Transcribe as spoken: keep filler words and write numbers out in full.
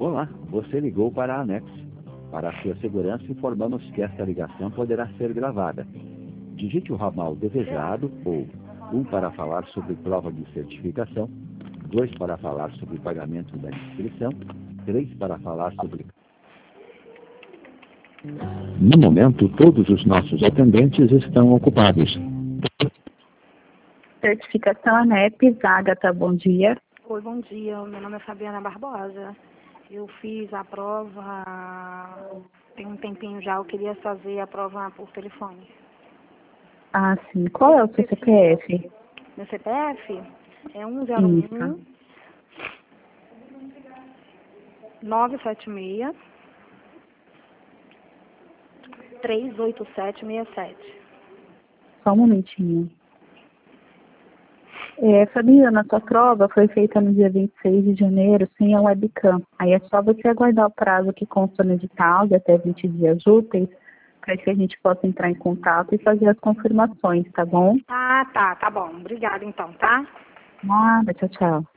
Olá, você ligou para a Anex. Para a sua segurança, informamos que esta ligação poderá ser gravada. Digite o ramal desejado ou um para falar sobre prova de certificação, dois para falar sobre pagamento da inscrição, três para falar sobre... No momento, todos os nossos atendentes estão ocupados. Certificação ANEP, Ágata, bom dia. Oi, bom dia. Meu nome é Fabiana Barbosa. Eu fiz a prova tem um tempinho já. Eu queria fazer a prova por telefone. Ah, sim. Qual é o seu C P F? Meu C P F é um zero um nove sete seis três oito sete seis sete. Só um momentinho. É, Fabiana, a sua prova foi feita no dia vinte e seis de janeiro sem a webcam. Aí é só você aguardar o prazo que consta no edital de até vinte dias úteis para que a gente possa entrar em contato e fazer as confirmações, tá bom? Ah, tá, tá bom. Obrigada então, tá? Nada, tchau, tchau.